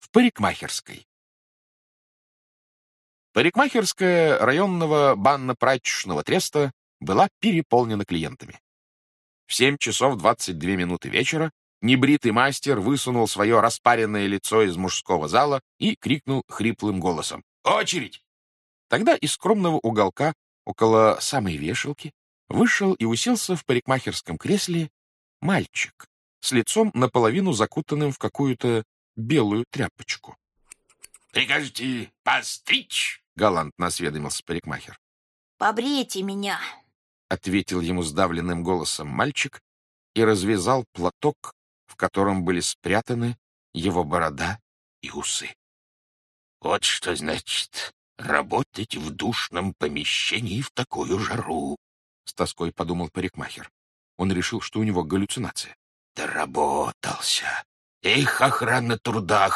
в парикмахерской. Парикмахерская районного банно-прачечного треста была переполнена клиентами. В 7 часов 22 минуты вечера небритый мастер высунул свое распаренное лицо из мужского зала и крикнул хриплым голосом: «Очередь!» Тогда из скромного уголка около самой вешалки вышел и уселся в парикмахерском кресле мальчик с лицом наполовину закутанным в какую-то белую тряпочку. «Прикажете постричь?» — галантно осведомился парикмахер. «Побрейте меня», — ответил ему сдавленным голосом мальчик и развязал платок, в котором были спрятаны его борода и усы. «Вот что значит работать в душном помещении в такую жару», — с тоской подумал парикмахер. Он решил, что у него галлюцинация. «Доработался. Эх, охрана труда,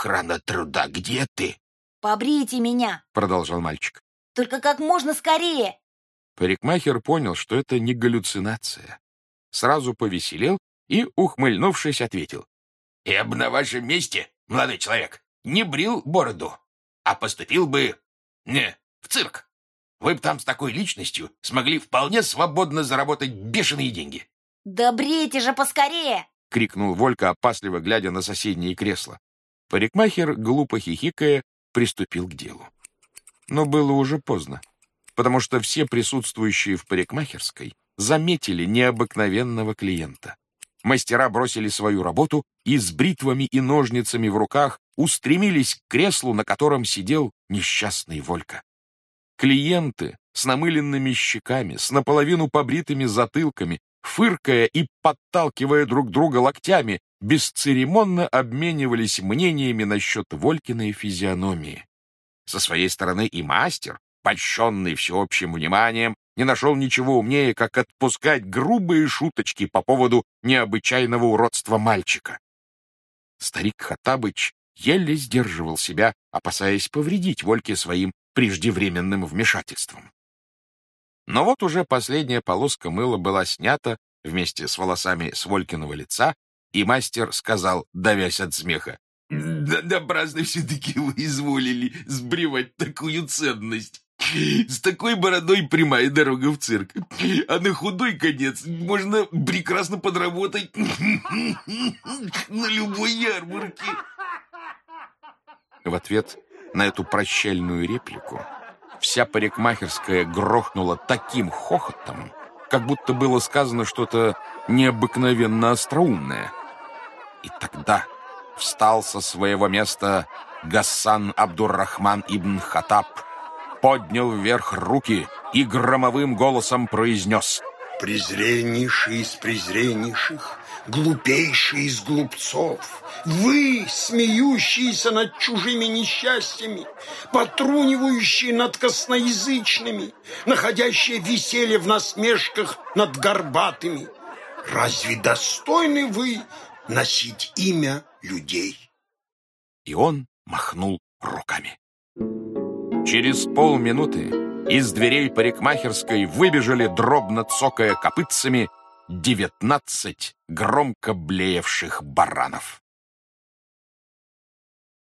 где ты?» «Побрейте меня», — продолжал мальчик. «только как можно скорее». Парикмахер понял, что это не галлюцинация. Сразу повеселел и, ухмыльнувшись, ответил: «Я бы на вашем месте, молодой человек, не брил бороду, а поступил бы в цирк. Вы бы там с такой личностью смогли вполне свободно заработать бешеные деньги». «Да брейте же поскорее!» — крикнул Волька, опасливо глядя на соседнее кресло. Парикмахер, глупо хихикая, приступил к делу. Но было уже поздно, потому что все присутствующие в парикмахерской заметили необыкновенного клиента. Мастера бросили свою работу и с бритвами и ножницами в руках устремились к креслу, на котором сидел несчастный Волька. Клиенты с намыленными щеками, с наполовину побритыми затылками, фыркая и подталкивая друг друга локтями, бесцеремонно обменивались мнениями насчет Волькиной физиономии. Со своей стороны и мастер, польщенный всеобщим вниманием, не нашел ничего умнее, как отпускать грубые шуточки по поводу необычайного уродства мальчика. Старик Хоттабыч еле сдерживал себя, опасаясь повредить Вольке своим преждевременным вмешательством. Но вот уже последняя полоска мыла была снята вместе с волосами с Волькиного лица, и мастер сказал, давясь от смеха: «Да напрасно все-таки вы изволили сбривать такую ценность. С такой бородой прямая дорога в цирк, а на худой конец можно прекрасно подработать на любой ярмарке». В ответ на эту прощальную реплику вся парикмахерская грохнула таким хохотом, как будто было сказано что-то необыкновенно остроумное. И тогда встал со своего места Гасан Абдур-Рахман ибн Хаттаб, поднял вверх руки и громовым голосом произнес: «Презреннейший из презреннейших, глупейший из глупцов, вы, смеющиеся над чужими несчастьями, потрунивающие над косноязычными, находящие веселье в насмешках над горбатыми, разве достойны вы носить имя людей?» И он махнул руками. Через полминуты из дверей парикмахерской выбежали, дробно цокая копытцами, 19 громко блеявших баранов.